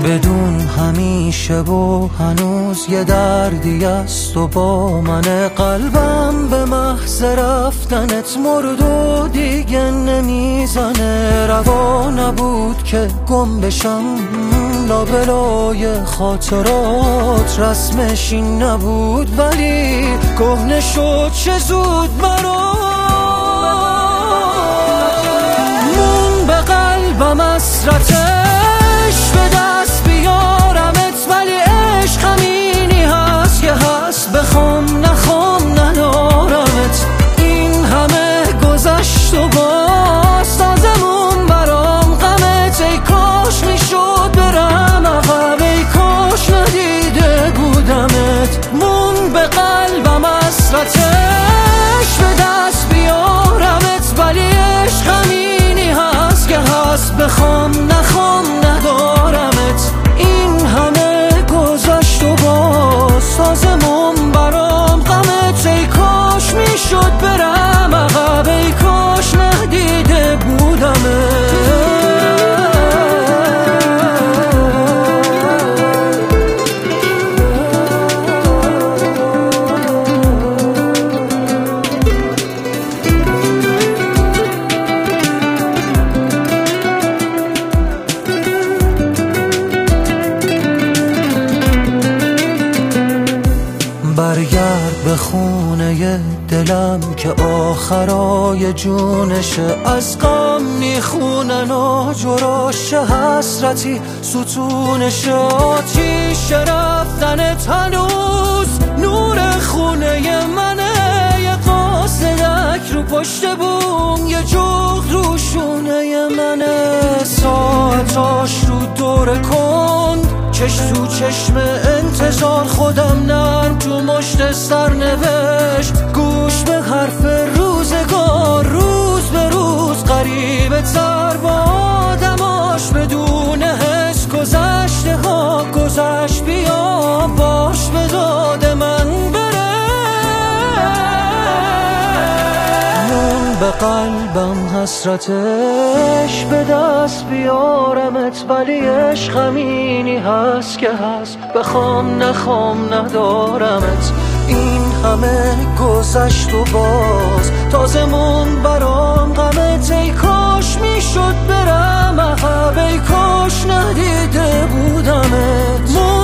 بدون همیشه و هنوز یه دردی است و با من. قلبم به محض رفتنت مرد و دیگه نمیزنه. روا نبود که گم بشم لابلای خاطرات، رسمش این نبود ولی کهنه شد چه زود برام. مون به قلبم حسرتش به دست بیارمت، ولی عشق همینی هست که هست، بخوام نخوام ندارمت. این همه گذشت و باز تازمون برام غمت. ای کاش میشد برم عقب، ای کاش ندیده بودمت. مون به قلبم حسرتش به دست بیارمت، ولی عشق همینی هست که هست، بخوام نخوام ندارمت. این همه گذشت و باز تازمون برام غمت. ای کاش میشد برم عقب، ای کاش ندیده بودمت. برگرد به خونه دلم که آخرای جونشه. از غم میخونن و جراش حسرتی ستونشه. آتیش رفتنت هنوز نور خونه منه. یه قاصدک رو پشت بوم، یه جغد رو شونه منه. ساعتاش رو دور کند، چش تو چشم انتظار، خودم نرم تو مشت سرنوشت. گوش به حرف روزگار، روز به روز غریبه تر با آدماش. بدون حس گذشته ها گذشت، بیا باش به داد من بره. مون به قلبم حسرتش به دست بیارمت، ولی عشق همینی هست که هست، بخوام نخوام ندارمت. این همه گذشت و باز تازمون برام غمت. ای کاش میشد برم عقب، ای کاش ندیده بودمت.